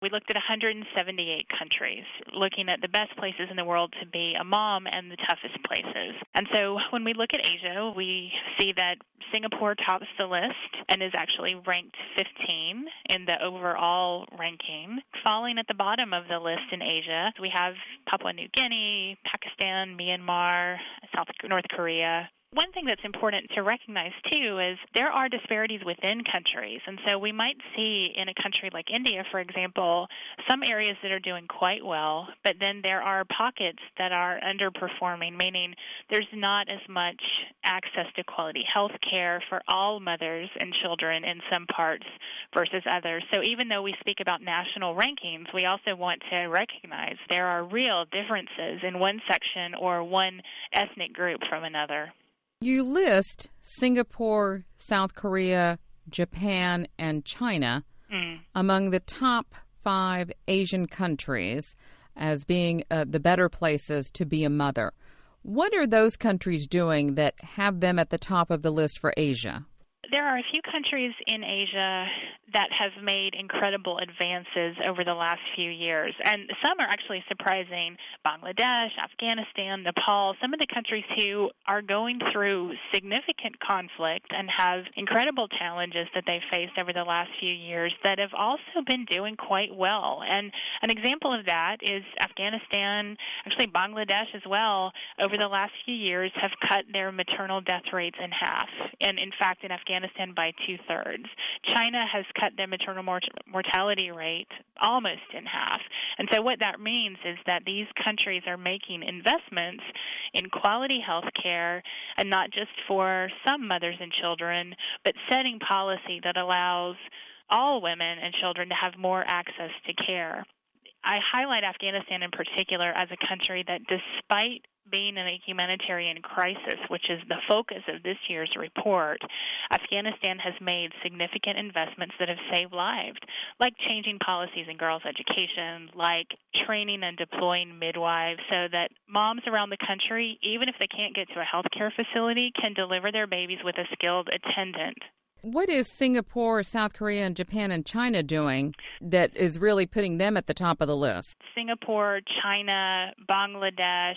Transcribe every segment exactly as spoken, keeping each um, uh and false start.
We looked at one hundred seventy-eight countries, looking at the best places in the world to be a mom and the toughest places. And so when we look at Asia, we see that Singapore tops the list and is actually ranked fifteen in the overall ranking. Falling at the bottom of the list in Asia, we have Papua New Guinea, Pakistan, Myanmar, South North Korea. One thing that's important to recognize, too, is there are disparities within countries. And so we might see in a country like India, for example, some areas that are doing quite well, but then there are pockets that are underperforming, meaning there's not as much access to quality health care for all mothers and children in some parts versus others. So even though we speak about national rankings, we also want to recognize there are real differences in one section or one ethnic group from another. You list Singapore, South Korea, Japan, and China mm. among the top five Asian countries as being uh, the better places to be a mother. What are those countries doing that have them at the top of the list for Asia? There are a few countries in Asia that have made incredible advances over the last few years, and some are actually surprising. Bangladesh, Afghanistan, Nepal, some of the countries who are going through significant conflict and have incredible challenges that they've faced over the last few years that have also been doing quite well. And an example of that is Afghanistan, actually Bangladesh as well, over the last few years have cut their maternal death rates in half, and in fact in Afghanistan by two-thirds. China has cut their maternal mort- mortality rate almost in half. And so what that means is that these countries are making investments in quality health care, and not just for some mothers and children, but setting policy that allows all women and children to have more access to care. I highlight Afghanistan in particular as a country that, despite being in a humanitarian crisis, which is the focus of this year's report, Afghanistan has made significant investments that have saved lives, like changing policies in girls' education, like training and deploying midwives so that moms around the country, even if they can't get to a health care facility, can deliver their babies with a skilled attendant. What is Singapore, South Korea, and Japan and China doing that is really putting them at the top of the list? Singapore, China, Bangladesh,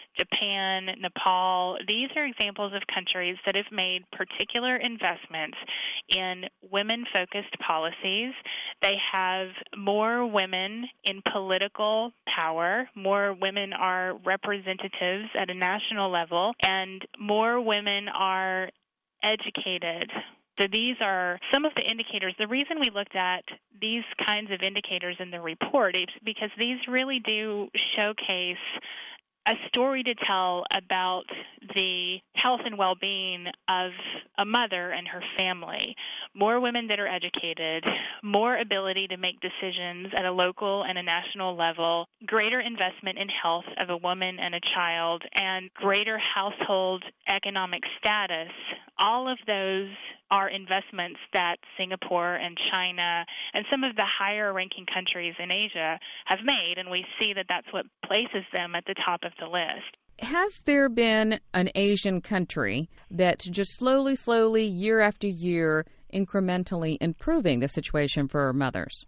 Japan, Nepal, these are examples of countries that have made particular investments in women-focused policies. They have more women in political power, more women are representatives at a national level, and more women are educated. So these are some of the indicators. The reason we looked at these kinds of indicators in the report is because these really do showcase a story to tell about the health and well-being of a mother and her family. More women that are educated, more ability to make decisions at a local and a national level, greater investment in health of a woman and a child, and greater household economic status. All of those are investments that Singapore and China and some of the higher-ranking countries in Asia have made, and we see that that's what places them at the top of the list. Has there been an Asian country that's just slowly, slowly, year after year, incrementally improving the situation for mothers?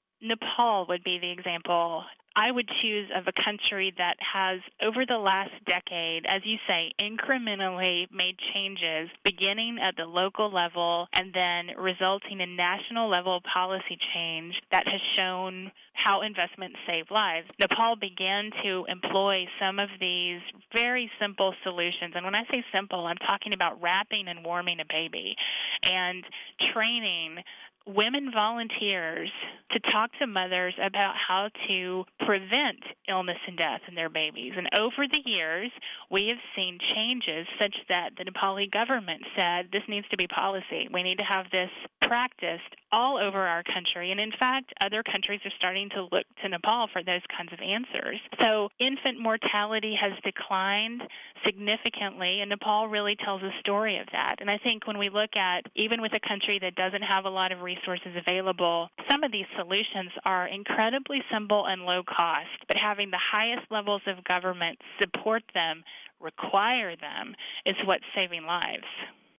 Nepal would be the example I would choose of a country that has, over the last decade, as you say, incrementally made changes, beginning at the local level and then resulting in national level policy change that has shown how investments save lives. Nepal began to employ some of these very simple solutions. And when I say simple, I'm talking about wrapping and warming a baby and training women volunteers to talk to mothers about how to prevent illness and death in their babies. And over the years, we have seen changes such that the Nepali government said this needs to be policy. We need to have this practiced all over our country. And in fact, other countries are starting to look to Nepal for those kinds of answers. So infant mortality has declined significantly, and Nepal really tells a story of that. And I think when we look at, even with a country that doesn't have a lot of resources available, some of these solutions are incredibly simple and low cost, but having the highest levels of government support them, require them, is what's saving lives.